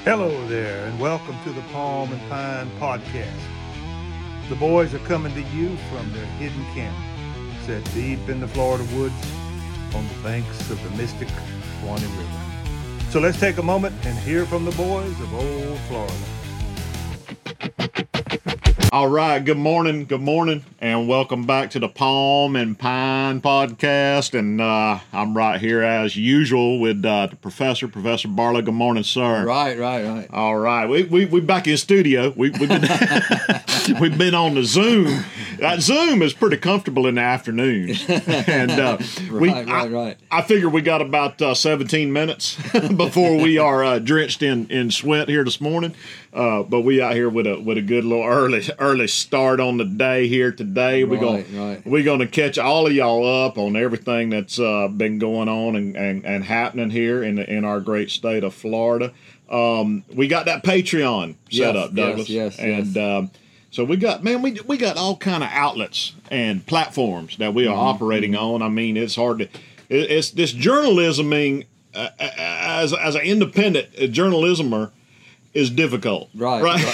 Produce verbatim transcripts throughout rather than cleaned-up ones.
Hello there, and welcome to the Palm and Pine Podcast. The boys are coming to you from their hidden camp, set deep in the Florida woods on the banks of the mystic Suwannee River. So let's take a moment and hear from the boys of old Florida. All right, good morning, good morning, and welcome back to the Palm and Pine Podcast. And uh, I'm right here as usual with uh, the professor, Professor Barlow. Good morning, sir. Right, right, right. All right, we we we back in studio. We we've been we've been on the Zoom. That Zoom is pretty comfortable in the afternoons, and uh, we right, right, right. I, I figure we got about uh, seventeen minutes before we are uh, drenched in, in sweat here this morning. Uh, but we out here with a with a good little early early start on the day here today. We're Right, gonna right. we're gonna catch all of y'all up on everything that's uh, been going on and, and, and happening here in the, in our great state of Florida. Um, we got that Patreon set Yes, up, Douglas, yes, yes, and yes. Um, so we got man, we we got all kind of outlets and platforms that we are Mm-hmm. operating on. I mean, it's hard to it, it's this journalisming uh, as as an independent journalismer is difficult. Right, Right.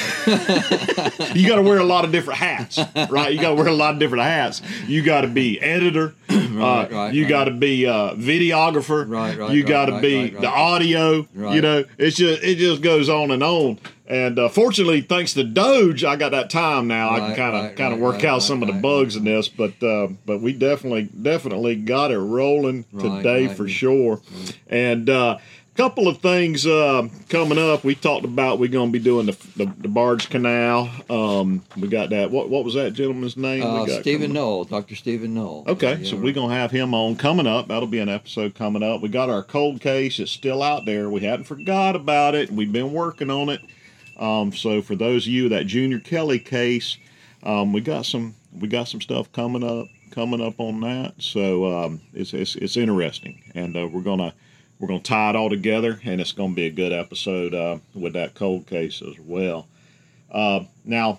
right. You got to wear a lot of different hats, right? You got to wear a lot of different hats. You got to be editor. Right, uh, right, you right. got to be uh, videographer. Right, right, You right, got to right, be right, right. the audio. You Right. know, it's just it just goes on and on. And uh, fortunately, thanks to Doge, I got that time now. I can Right, kind of right, kind of right, work right, out right, some of the right, bugs right. in this. But uh, but we definitely definitely got it rolling Right, today right. for sure. And uh, couple of things uh, coming up. We talked about we're going to be doing the, the the Barge Canal. Um, we got that. What what was that gentleman's name? Uh, we got Stephen coming up? Knoll, Doctor Stephen Knoll. Okay, Yeah, so right. we're going to have him on coming up. That'll be an episode coming up. We got our cold case. It's still out there. We hadn't forgot about it. We've been working on it. Um, so for those of you, that Junior Kelly case, um, we got some we got some stuff coming up coming up on that. So um, it's, it's it's interesting, and uh, we're gonna we're gonna tie it all together, and it's gonna be a good episode uh, with that cold case as well. Uh, now,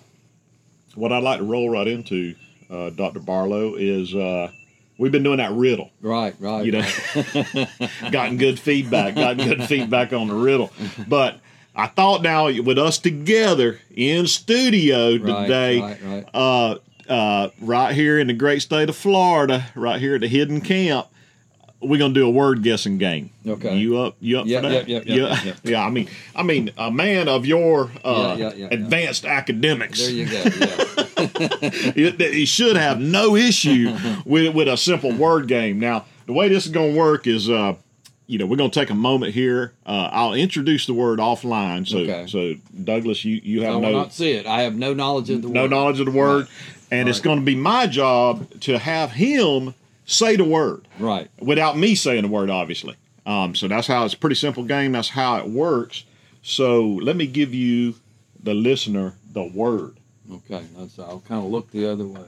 what I'd like to roll right into, uh, Doctor Barlow, is uh, we've been doing that riddle. Right, right. You know, right. gotten good feedback, gotten good feedback on the riddle. But I thought now with us together in studio Right, today, right, right. Uh, uh, right here in the great state of Florida, right here at the hidden camp, we're gonna do a word guessing game. Okay. You up? You up Yep, for that? yep, yep, yeah. yep, yep. Yeah. I mean, I mean, a man of your uh, Yeah, yeah, yeah, yeah. advanced academics. There you go. Yeah. He he should have no issue with with a simple word game. Now, the way this is going to work is, uh, you know, we're going to take a moment here. Uh, I'll introduce the word offline. So, Okay. so Douglas, you you I have will no not see it. I have no knowledge of the no word. knowledge of the word, Right. and it's Right. going to be my job to have him say the word Right. without me saying the word, obviously. Um, so that's how it's a pretty simple game. That's how it works. So let me give you, the listener, the word. Okay. That's, I'll kind of look the other way.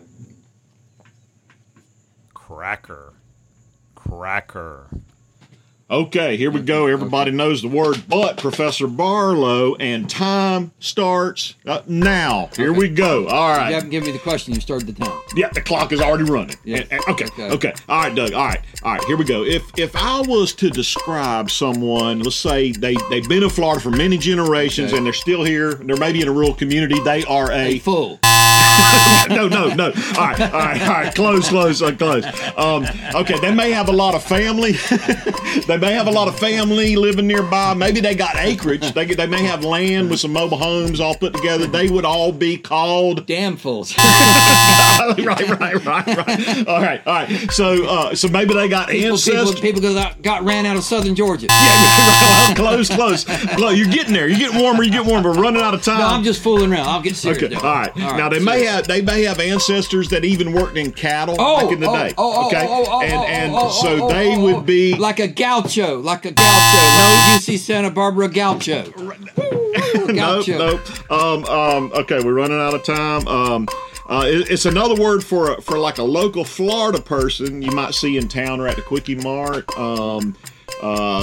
Cracker. Cracker. Okay, here we go. Everybody knows the word, but Professor Barlow, and time starts uh, now. Here Okay. we go. All You right. haven't given me the question. You started the time. Yeah, the clock is already running. Yeah. And- and- okay, Okay. okay. All right, Doug. All right, all right. Here we go. If if I was to describe someone, let's say they they've been in Florida for many generations Okay. and they're still here. They're maybe in a rural community. They are A a fool. no, no, no. All right, all right, all right. Close, close, uh, close. Um, okay, they may have a lot of family. They may have a lot of family living nearby. Maybe they got acreage. They they may have land with some mobile homes all put together. They would all be called. Damn fools. right, right, right, right. All right, all right. So, uh, so maybe they got People, ancestors. people, people got, got ran out of southern Georgia. Well, close, close, close. You're getting there. You're getting warmer. You're getting warmer. We're running out of time. No, I'm just fooling around. I'll get serious. Okay, now. all right. Now they may have they may have ancestors that even worked in cattle Oh, back in the oh, day. oh, oh, okay, oh, oh, and oh, and oh, so oh, they oh, would oh. be like a gaucho, like a gaucho, like U C Santa Barbara gaucho. nope, Gaucho. nope. Um, um, okay, we're running out of time. Um, uh, it, it's another word for a, for like a local Florida person you might see in town or at the Quickie Mart. Um, uh,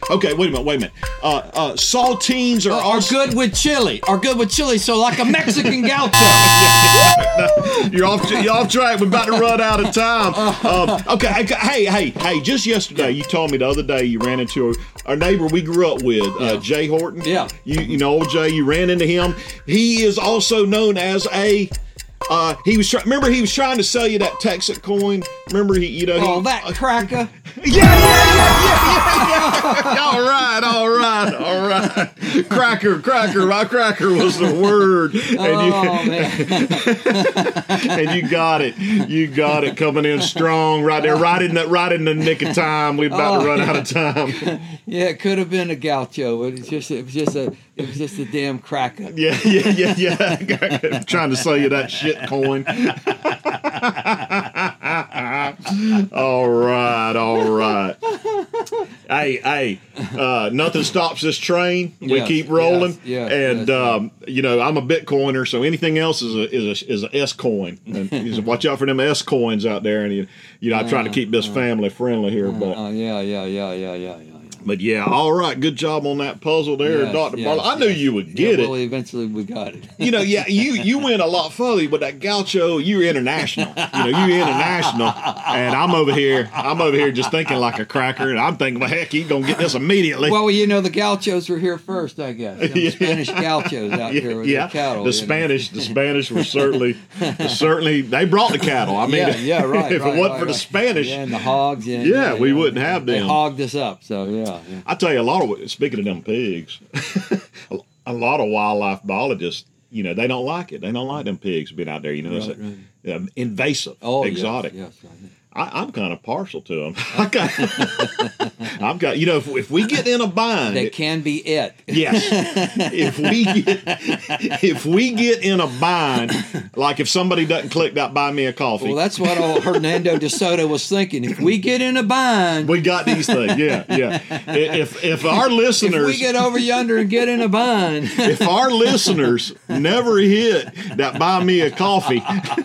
Okay, wait a minute, wait a minute. Uh, uh, saltines are Are also good with chili. Are good with chili. So like a Mexican gaucho. You're off. You're off track. We're about to run out of time. Um, okay, okay. Hey, hey, hey. Just yesterday, you told me the other day you ran into a, a neighbor we grew up with, uh, Yeah. Jay Horton. Yeah. You, you know, old Jay. You ran into him. He is also known as a. Uh, he was trying. Remember, he was trying to sell you that Texas coin. Remember, he. You know. He, Oh, that cracker. Yeah, yeah, yeah, yeah, yeah, yeah. All right, all right, all right. Cracker, cracker. My cracker was the word. And Oh, you, man. and you got it. You got it coming in strong right there, right in the right in the nick of time. We're about Oh, to run yeah. out of time. Yeah, it could have been a gaucho, but it's just it was just a it was just a damn cracker. Yeah, yeah, yeah, yeah. Trying to sell you that shit coin. All right, all right. Hey, hey, uh, nothing stops this train. We Yes, keep rolling. yes, yes, and, yes, um, you know, I'm a Bitcoiner, so anything else is a is a, is a S coin. And you just watch out for them S coins out there. And, you, you know, I'm trying to keep this family friendly here. But, Oh yeah, yeah, yeah, yeah, yeah, yeah. but yeah, all right. Good job on that puzzle there, Yes, Doctor yes, Barlow. I knew yes. you would get yeah, it. Well, eventually we got it. You know, yeah, you you went a lot further, but that gaucho, you're international. You know, you're international, and I'm over here. I'm over here just thinking like a cracker, and I'm thinking, well, heck, he's gonna get this immediately. Well, you know, the gauchos were here first, I guess. Them Yeah. Spanish gauchos out yeah, here with yeah. the cattle. the you know. Spanish, the Spanish were certainly, certainly they brought the cattle. I mean, yeah, yeah, right. if right, it wasn't right, for the right. Spanish, yeah, and the hogs, yeah, Yeah, we you know, wouldn't have They them. hogged us up, so yeah. yeah. I tell you, a lot of speaking of them pigs, a lot of wildlife biologists, you know, they don't like it. They don't like them pigs being out there. You know, it's Right, a- um, invasive, Oh, exotic. Yes, yes, right. I, I'm kind of partial to them. I got, I've got, you know, if, if we get in a bind, They can be it. yes, if we get, if we get in a bind, like if somebody doesn't click that buy me a coffee, Well, that's what old Hernando de Soto was thinking. If we get in a bind, we got these things. Yeah, yeah. If if our if listeners, we get over yonder and get in a bind, if our listeners never hit that buy me a coffee,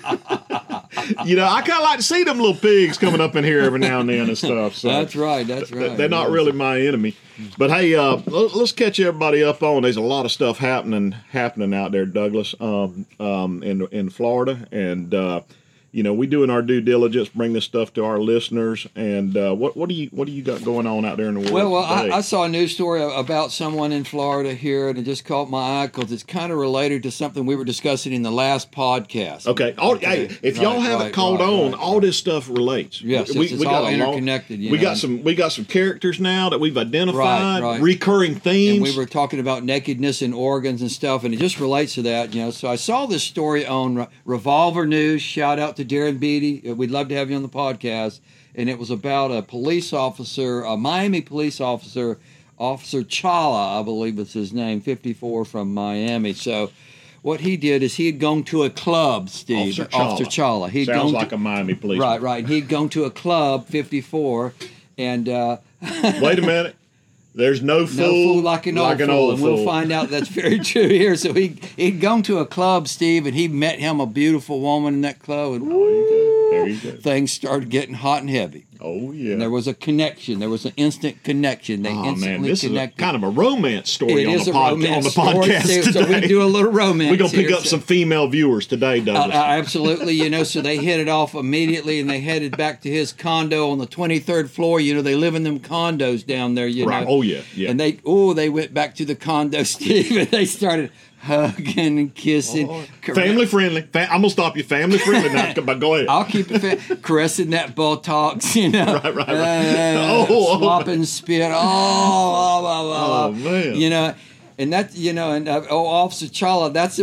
you know, I kind of like to see them little pigs coming up in here every now and then and stuff. So that's right. That's right. they're not really my enemy. But hey, uh, let- let's catch everybody up on. There's a lot of stuff happening happening out there, Douglas, um, um, in in Florida, and uh, you know, we doing our due diligence, bring this stuff to our listeners. And uh, what what do you what do you got going on out there in the world? Well, well, I, today? I saw a news story about someone in Florida here, and it just caught my eye because it's kind of related to something we were discussing in the last podcast. Okay. All, Okay. Hey, if y'all Right, haven't right, caught right, on, right, all right. this stuff relates. Yes, it's- it's all a long- interconnected, you we know. got some. We got some characters now that we've identified. Right, right. Recurring themes. And we were talking about nakedness and organs and stuff, and it just relates to that, you know. So I saw this story on Re- Revolver News. Shout out to Darren Beatty. We'd love to have you on the podcast. And it was about a police officer, a Miami police officer, Officer Chala, I believe was his name, fifty-four from Miami. So what he did is he had gone to a club, Steve. Officer Chala. Officer Chala. He'd Sounds gone like to, a Miami police. right, right. And he'd gone to a club, fifty-four, and uh, Wait a minute. There's no fool, no fool like an old fool, old and we'll fool. find out that's very true here. So he he'd gone to a club, Steve, and he met him a beautiful woman in that club, and There you go. things started getting hot and heavy. Oh yeah. And there was a connection. There was an instant connection. They Oh instantly man, this connected. is a, kind of a romance story It on is the, a pod, romance on the story, podcast Steve, today. so we do a little romance. We're gonna pick here, up so- some female viewers today, Uh, Douglas. uh, absolutely, you know, so they hit it off immediately, and they headed back to his condo on the twenty-third floor. You know, they live in them condos down there, you right. know. Oh yeah. Yeah. And they, oh, they went back to the condo, Steve, and they started hugging and kissing. Caress- Family friendly. Fa- I'm gonna stop you. Family friendly now. But go ahead. I'll keep it fa- caressing that buttocks, you know. Right, right, right. Uh, Oh, oh. swapping spit. Oh, oh, oh, oh, Oh, man. You know, and that, you know, and uh, oh, Officer Chala, that's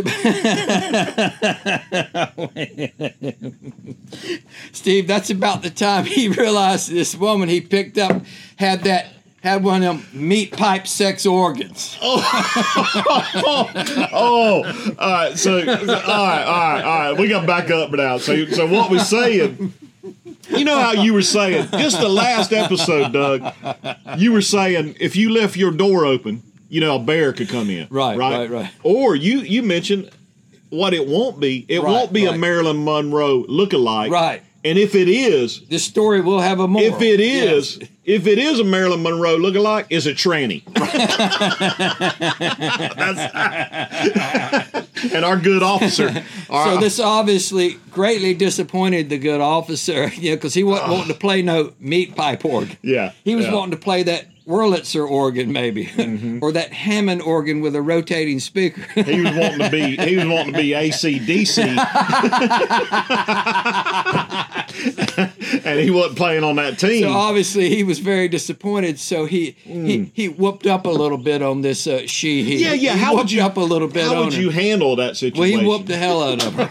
about Steve. That's about the time he realized this woman he picked up had that. Had one of them meat pipe sex organs. Oh, all right. So, all right, all right, all right. We got to back up now. So, so what we're saying, you know how you were saying, just the last episode, Doug, you were saying if you left your door open, you know, a bear could come in. Right, right, right. Or you, you mentioned what it won't be. It Right, won't be right. a Marilyn Monroe lookalike. Right. And if it is, This story will have a more. if it is, Yes. if it is a Marilyn Monroe lookalike, it's a tranny. And our good officer. Our, so this obviously greatly disappointed the good officer, you know, because he wasn't wanting to play no meat pipe organ. Yeah. He was yeah. wanting to play that Wurlitzer organ, maybe, mm-hmm. or that Hammond organ with a rotating speaker. He was wanting to be. He was wanting to be A C D C, and he wasn't playing on that team. So obviously he was very disappointed. So he mm. he, he whooped up a little bit on this uh, she. He, yeah, yeah. He how would you up a little bit? How on would her. you handle that situation? Well, he whooped the hell out of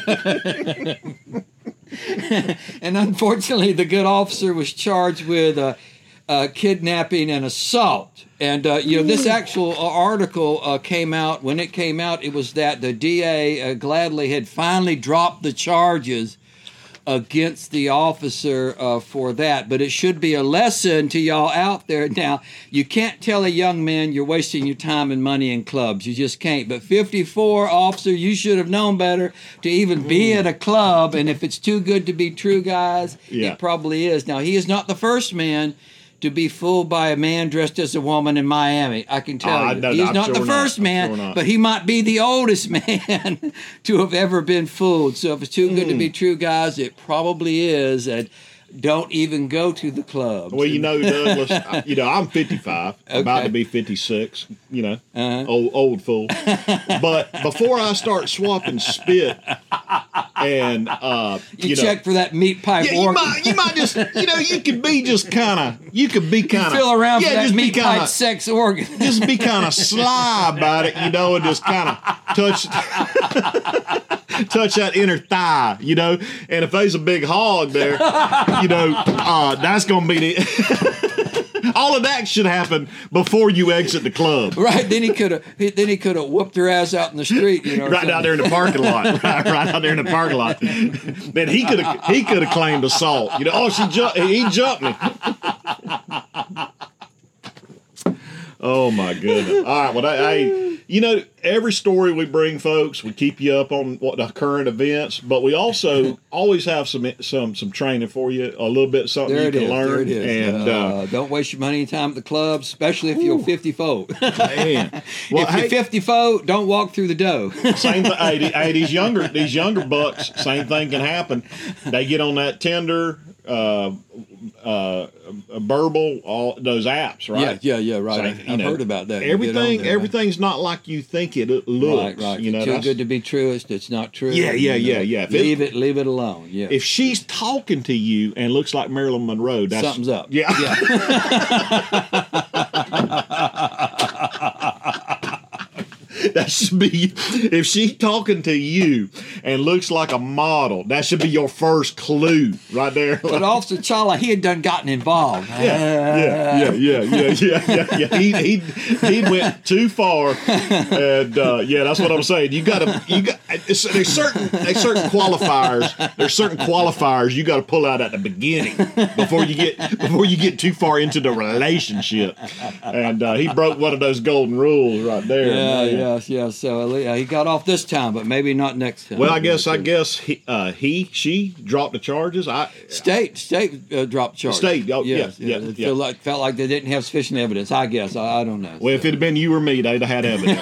her. And unfortunately, the good officer was charged with uh, uh, kidnapping and assault. And, uh, you know, this actual uh, article uh, came out, when it came out, it was that the D A uh, gladly had finally dropped the charges against the officer uh, for that. But it should be a lesson to y'all out there. Now, you can't tell a young man you're wasting your time and money in clubs. You just can't. But fifty-four, officer, you should have known better to even be at a club. And if it's too good to be true, guys, yeah. it probably is. Now, he is not the first man to be fooled by a man dressed as a woman in Miami. I can tell uh, you. No, He's I'm not sure the first not. man, sure but he might be the oldest man to have ever been fooled. So if it's too good mm. to be true, guys, it probably is. And don't even go to the clubs. Well, you know, Douglas, I, you know, I'm fifty-five, okay. about to be fifty-six, you know, uh-huh. old old fool. But before I start swapping spit and, uh, you, you check know, for that meat pipe yeah, you might, you might just, you know, you could be just kind of, you could be kind of. Feel around yeah, for that just meat kinda, pipe sex organ. Just be kind of sly about it, you know, and just kind of touch. touch that inner thigh, you know, and if there's a big hog there, you know, uh, that's going to be the... All of that should happen before you exit the club. Right, then he could have then he could have whooped her ass out in the street, you know. Right out there in the parking lot. Right, right out there in the parking lot. Then he could have he could have claimed assault. You know, oh, she jumped, he jumped me. Oh my goodness! All right, well, I, you know, every story we bring, folks, we keep you up on what the current events, but we also always have some some some training for you, a little bit something there you it can is, learn. There it is. And uh, uh, don't waste your money and time at the club, especially if you're fifty-four. Man, well, if hey, you're fifty-four, don't walk through the dough. Same thing. Hey, hey, these younger these younger bucks, same thing can happen. They get on that Tinder. Uh, uh, Burble, all those apps, right? Yeah, yeah, yeah, right. So, I've you know, heard about that. Everything, there, everything's right? not like you think it looks. Right, right. You know, too good to be true. It's, it's not true. Yeah, yeah, you know, yeah, yeah. If leave it, it, leave it alone. Yeah. If she's talking to you and looks like Marilyn Monroe, that's something's up. Yeah. yeah. That should be, if she's talking to you and looks like a model, that should be your first clue right there. But Officer Chala, he had done gotten involved. Yeah, yeah, yeah, yeah, yeah, yeah, yeah. yeah. He he he went too far, and uh, yeah, that's what I'm saying. You got to, you got. There's certain there's certain qualifiers. There's certain qualifiers you got to pull out at the beginning before you get before you get too far into the relationship. And uh, he broke one of those golden rules right there. Yeah, man. yeah. Yeah, so uh, he got off this time, but maybe not next time. Well, I guess I guess he, uh, he she dropped the charges. I state state uh, dropped charges. State, oh, yes, yeah, yeah. yeah, It yeah. Felt like felt like they didn't have sufficient evidence. I guess I, I don't know. Well, so. if it had been you or me, they'd have had evidence.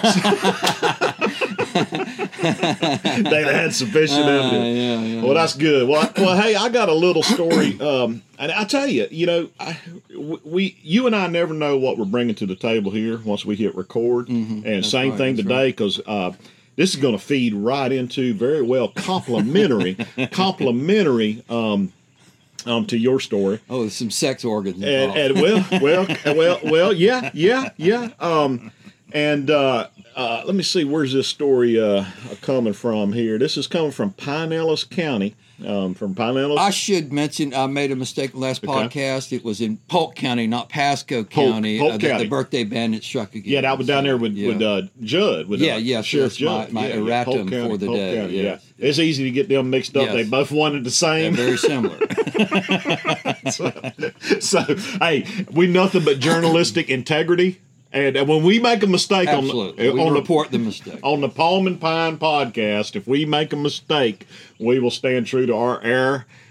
They'd have had sufficient uh, evidence. Yeah, yeah, well, that's good. Well, I, well, hey, I got a little story. Um, and I tell you, you know, I, we, you and I never know what we're bringing to the table here once we hit record. Mm-hmm. And that's same right, thing today, because uh, this is going to feed right into very well complimentary, complimentary. Um, Um, to your story. Oh, there's some sex organs and, involved. and well, well, well, well, yeah, yeah, yeah. Um, and uh, uh, let me see, where's this story uh, coming from here? This is coming from Pinellas County. Um, from Pinellas. I should mention I made a mistake in the last Okay. podcast. It was in Polk County, not Pasco Polk- County. Polk uh, that County. the birthday bandit struck again. Yeah, that was down there with Yeah. with uh, Judd. With, Yeah, uh, yes, Sheriff yes, my- Judd. my yeah, erratum yeah, Polk for the Polk day, County, yes. Yeah, it's easy to get them mixed up. Yes. They both wanted the same. They're very similar. so, so, hey, we nothing but journalistic integrity. And, and when we make a mistake Absolutely. on, We the, on, report the, the mistake. on the Palm and Pine podcast, if we make a mistake, we will stand true to our air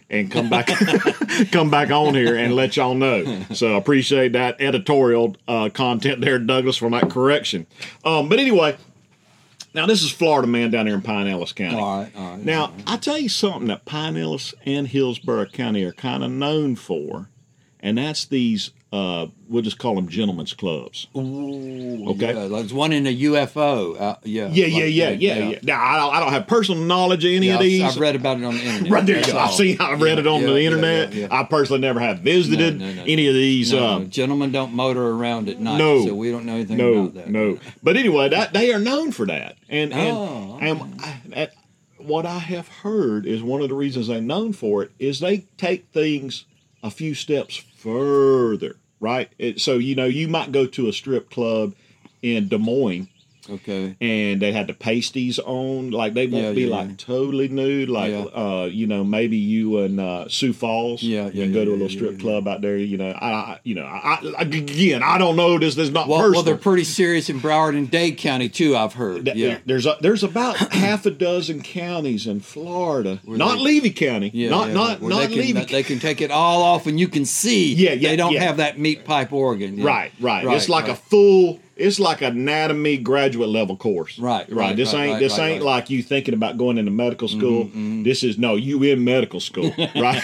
and come back come back on here and let y'all know. So I appreciate that editorial uh, content there, Douglas, for that correction. Um, but anyway, now this is Florida Man down here in Pinellas County. All right, all right. Now, I tell you something that Pinellas and Hillsborough County are kind of known for, and that's these, uh, we'll just call them gentlemen's clubs. Ooh, Okay. Yeah, there's one in a U F O. Uh, yeah. Yeah, yeah, like yeah, that, yeah, yeah. Now, I don't, I don't have personal knowledge of any Yeah, of I've- these. I've read about it on the internet. Right there you That's go. I've all. seen, I've read Yeah, it on yeah, the yeah, internet. yeah, yeah. I personally never have visited No, no, no. any of these. No, um, gentlemen don't motor around at night, No. so we don't know anything no, about that. no. But anyway, that they are known for that, and and, Oh, and I, that, what I have heard is one of the reasons they're known for it is they take things a few steps further, right? It, so you know, you might go to a strip club in Des Moines. Okay. And they had the pasties on, like they won't Yeah, be yeah, like yeah. totally nude, like Yeah. uh, you know, maybe you and uh, Sioux Falls, Yeah, you yeah, go yeah, to a yeah, little strip yeah, club out there, you know, I, I you know, I, I again, I don't know this. This is not Well, personal. well, they're pretty serious in Broward and Dade County too. I've heard. Th- Yeah. There's a, there's about half a dozen counties in Florida, Where not they- Levy County, Yeah, not yeah, not where not they Levy. can, they can take it all off and you can see. Yeah, yeah, They don't yeah. have that meat pipe organ. Yeah. Right, right, Right, It's like a right. full. It's like anatomy graduate level course. Right, right. right, This right, ain't right, this right, ain't right. like you thinking about going into medical school. mhm. This is no, you in medical school, right?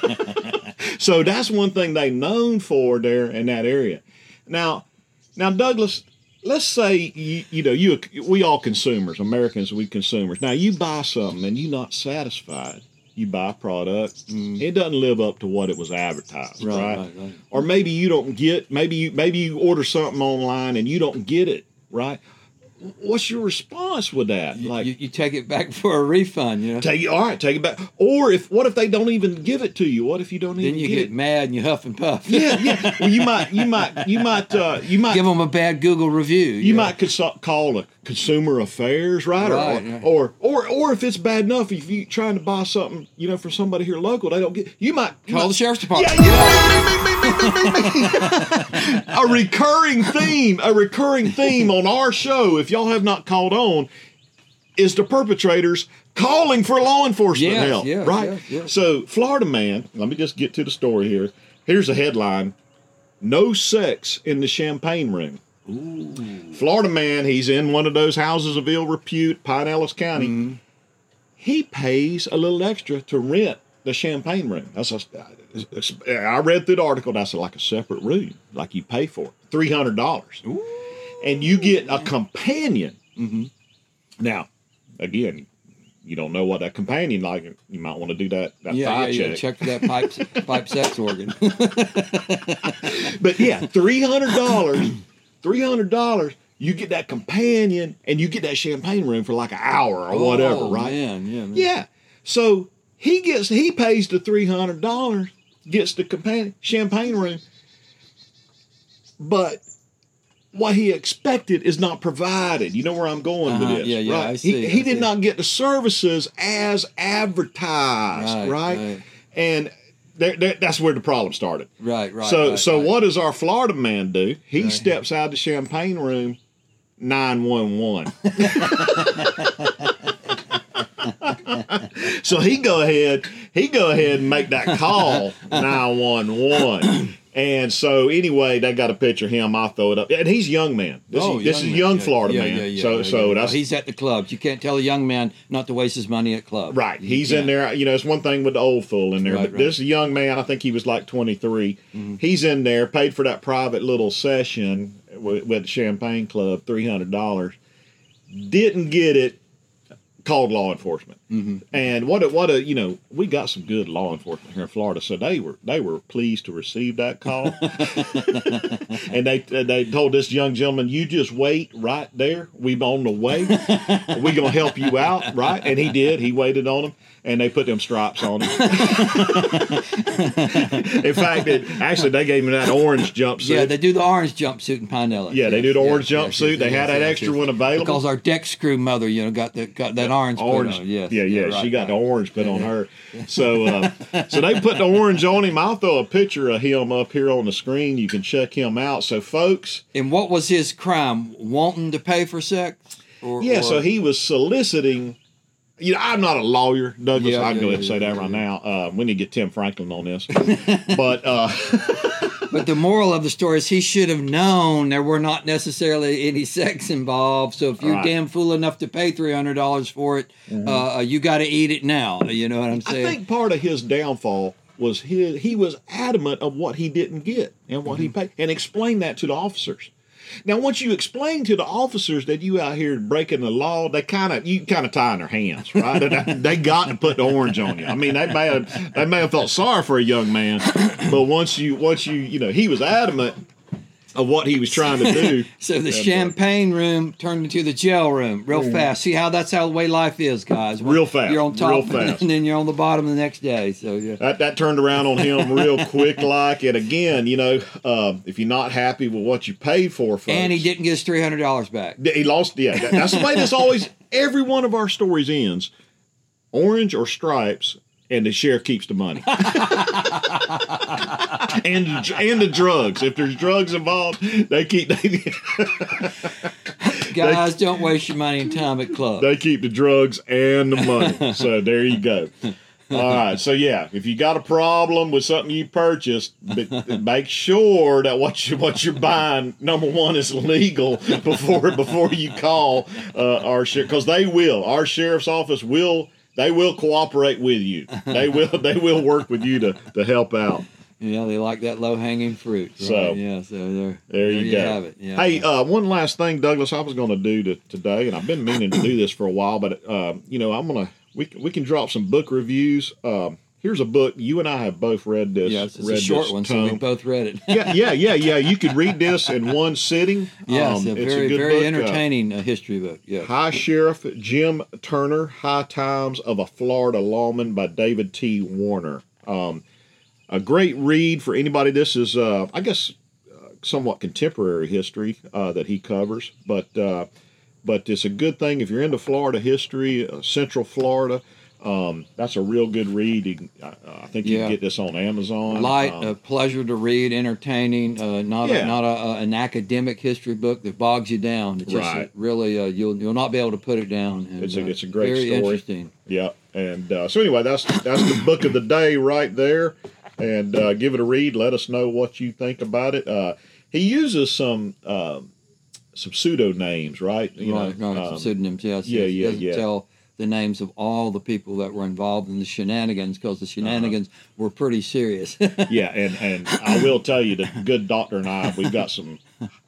So that's one thing they known for there in that area. Now, now Douglas, let's say you you know you we all consumers, Americans, we consumers. Now you buy something and you're not satisfied. You buy a product, it doesn't live up to what it was advertised, Right, right? right, right. Or maybe you don't get maybe you maybe you order something online and you don't get it, right? What's your response with that? You, Like you, you take it back for a refund. You know. take it, all right, take it back. Or if what if they don't even give it to you? What if you don't Then even you get, get it? mad and you huff and puff. Yeah, yeah. Well, you might, you might, you might, uh, you might, Give them a bad Google review. you might consult, call a consumer affairs, right? Right, or, right. or, or, or if it's bad enough, if you trying to buy something, you know, from somebody here local, they don't get. You might you Call might- the sheriff's department. Yeah, yeah. Me, me, me, me, me, me, me. A recurring theme, a recurring theme on our show, if y'all have not called on, is the perpetrators calling for law enforcement Yes, help, yes, right? yes, yes. So, Florida man, let me just get to the story here. Here's a headline: No sex in the champagne room. Florida man, he's in one of those houses of ill repute, Pinellas County. Mm-hmm. He pays a little extra to rent the champagne room. That's a, I read through the article. That's like a separate room, like you pay for three hundred dollars, and you get a companion. Mhm. Now, again, you don't know what that companion like. You might want to do that. That Yeah, thigh yeah, yeah. check. Check for that pipe, pipe sex organ. But yeah, three hundred dollars. Three hundred dollars. You get that companion, and you get that champagne room for like an hour or whatever, Oh, right? Man, yeah, man. Yeah. So he gets he pays the three hundred dollars, gets the companion champagne room, but what he expected is not provided. You know where I'm going Uh-huh, with this, yeah, yeah, right? I see, he I he did see. not get the services as advertised, Right, right? right. And there, there, that's where the problem started. Right, right. so right, so right. what does our Florida man do? He Right. steps out of the champagne room, nine one one. So he go ahead, he go ahead and make that call nine one one. And so anyway, they got a picture of him. I'll throw it up. And he's a young man. This Oh, is this is man. young Yeah, Florida yeah, man. yeah, yeah, so yeah, so yeah. that's He's at the clubs. You can't tell a young man not to waste his money at clubs. right. You He's in can't. there. You know, it's one thing with the old fool in there, Right, but right. this is a young man. I think he was like twenty-three. Mm-hmm. He's in there, paid for that private little session with, with the Champagne Club, three hundred dollars. Didn't get it. Called law enforcement, Mm-hmm. and what a what a you know we got some good law enforcement here in Florida, so they were they were pleased to receive that call, and they they told this young gentleman, you just wait right there, we on the way, we gonna help you out, right? And he did. He waited on him, and they put them stripes on him. In fact, it, actually they gave him that orange jumpsuit. Yeah, they do the orange jumpsuit in Pinellas. Yeah, they do the orange jumpsuit. They had that yes, extra yes. one available. Because our deck screw mother, you know, got the got that orange. put Orange, on. Yes. yeah, yeah. right, she got right. the orange put on her. So, uh, so they put the orange on him. I'll throw a picture of him up here on the screen. You can check him out. So, folks, And what was his crime? Wanting to pay for sex? Or, yeah. or- So he was soliciting You know, I'm not a lawyer, Douglas. Yeah, I can yeah, go ahead yeah, and say yeah, that yeah, right yeah. now. Uh, we need to get Tim Franklin on this. but uh, But the moral of the story is he should have known there were not necessarily any sex involved. So if you're Right. damn fool enough to pay three hundred dollars for it, Mm-hmm. uh, you got to eat it now. You know what I'm I saying? think part of his downfall was his, he was adamant of what he didn't get and what he Mm-hmm. paid, and explained that to the officers. Now, once you explain to the officers that you out here breaking the law, they kind of you kind of tie in their hands, right? they, they got to put the orange on you. I mean, they may have they may have felt sorry for a young man, but once you once you you know he was adamant of what he was trying to do. So the That's champagne room turned into the jail room real fast. See how that's how the way life is, guys. Real fast, You're on top, real fast. and then you're on the bottom the next day. So yeah. That, that turned around on him real quick, like. And again, you know, uh, if you're not happy with what you paid for, folks, And he didn't get his three hundred dollars back. he lost. Yeah, that, that's the way this always. Every one of our stories ends, orange or stripes, and the sheriff keeps the money. and and the drugs. If there's drugs involved, they keep they, Guys, don't waste your money and time at club. they keep the drugs and the money. So there you go. All right. So yeah, if you got a problem with something you purchased, but make sure that what you what you're buying, number one, is legal before before you call uh, our sheriff, because they will. Our sheriff's office will. They will cooperate with you. They will. They will work with you to, to help out. Yeah, they like that low hanging fruit. Right? So, yeah, so there, There you go. have it. Yeah. Hey, uh, one last thing, Douglas, I was going to do to, today, and I've been meaning to do this for a while, but uh, you know, I'm gonna we we can drop some book reviews. Um, here's a book you and I have both read this. yeah, it's, it's read a short this one, so we tome. both read it. yeah, yeah, yeah, yeah. You could read this in one sitting. Yes, Um, a it's very, good very book. Uh, entertaining uh, history book. Yeah. High Sheriff Jim Turner, High Times of a Florida Lawman by David T. Warner. Um, a great read for anybody. This is, uh, I guess, uh, somewhat contemporary history uh, that he covers, but uh, but it's a good thing if you're into Florida history, uh, Central Florida. Um, that's a real good read. You can, uh, I think you Yeah. can get this on Amazon. Light, Um, a pleasure to read, entertaining. Uh, not Yeah. a, not a, a, an academic history book that bogs you down. It's just Right. really uh, you'll you'll not be able to put it down. And, It's a- uh, it's a great very story. interesting. Yeah, and uh, so anyway, that's that's the book of the day right there, and uh, give it a read. Let us know what you think about it. Uh, he uses some uh, some pseudo names, right? You right, know, right. um, Some pseudonyms. Yes. yeah, yes. He yeah, doesn't yeah. Tell the names of all the people that were involved in the shenanigans because the shenanigans were pretty serious. yeah, and and I will tell you, the good doctor and I, we've got some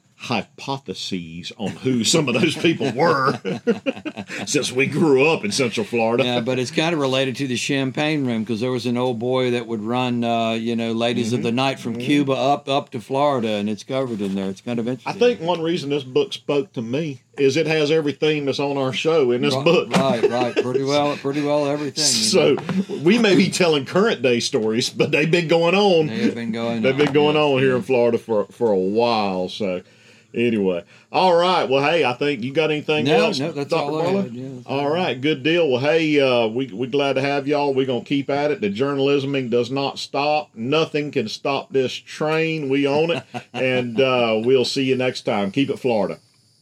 hypotheses on who some of those people were since we grew up in Central Florida. Yeah, but it's kind of related to the champagne room because there was an old boy that would run, uh, you know, ladies of the night from Cuba up up to Florida, and it's covered in there. It's kind of I interesting. think one reason this book spoke to me is it has everything that's on our show in this right, book. Right, right, pretty well, pretty well everything. you know. So we may be telling current day stories, but they've been going on. They have been going. They've been on, going yes, on here yes. in Florida for for a while. So anyway, all right. Well, hey, I think you got anything No, else? no, that's Doctor all I Barlow? had, yeah, that's all right, good deal. Well, hey, uh, we we glad to have y'all. We're gonna keep at it. The journalisming does not stop. Nothing can stop this train. We own it, and uh, we'll see you next time. Keep it Florida.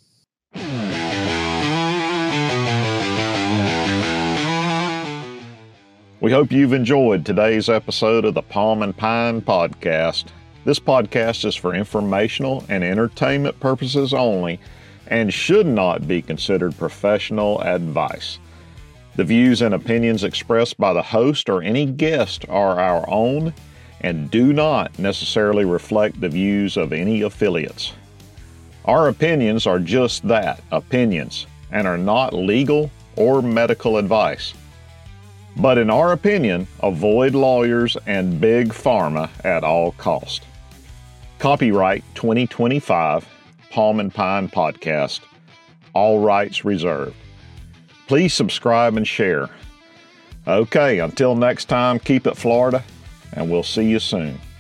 We hope you've enjoyed today's episode of the Palm and Pine Podcast. This podcast is for informational and entertainment purposes only and should not be considered professional advice. The views and opinions expressed by the host or any guest are our own and do not necessarily reflect the views of any affiliates. Our opinions are just that, opinions, and are not legal or medical advice. But in our opinion, avoid lawyers and big pharma at all cost. Copyright twenty twenty-five, Palm and Pine Podcast. All rights reserved. Please subscribe and share. Okay, until next time, keep it Florida, and we'll see you soon.